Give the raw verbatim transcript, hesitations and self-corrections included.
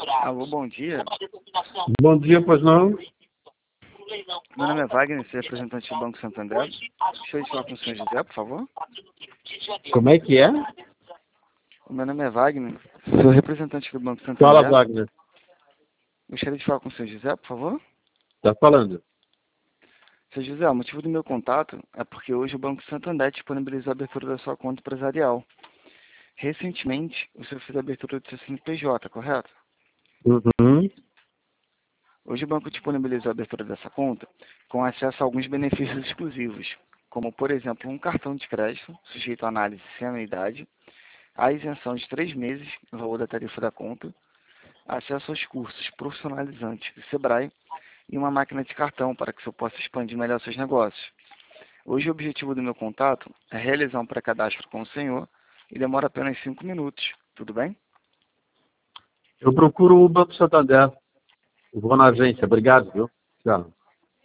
Alô, bom dia. Bom dia, pois não? Meu nome é Wagner, sou representante do Banco Santander. Gostaria de falar com o senhor José, por favor. Como é que é? O meu nome é Wagner, sou representante do Banco Fala, Santander. Wagner. Gostaria de falar com o senhor José, por favor. Tá falando. senhor José, o motivo do meu contato é porque hoje o Banco Santander disponibilizou a abertura da sua conta empresarial. Recentemente, o senhor fez a abertura do seu C N P J, correto? Uhum. Hoje o banco disponibilizou a abertura dessa conta com acesso a alguns benefícios exclusivos, como, por exemplo, um cartão de crédito sujeito à análise sem anuidade, a isenção de três meses no valor da tarifa da conta, acesso aos cursos profissionalizantes do Sebrae e uma máquina de cartão para que o senhor possa expandir melhor seus negócios. Hoje o objetivo do meu contato é realizar um pré-cadastro com o senhor e demora apenas cinco minutos. Tudo bem? Eu procuro o Banco Santander. Eu vou na agência. Obrigado, viu? Tchau.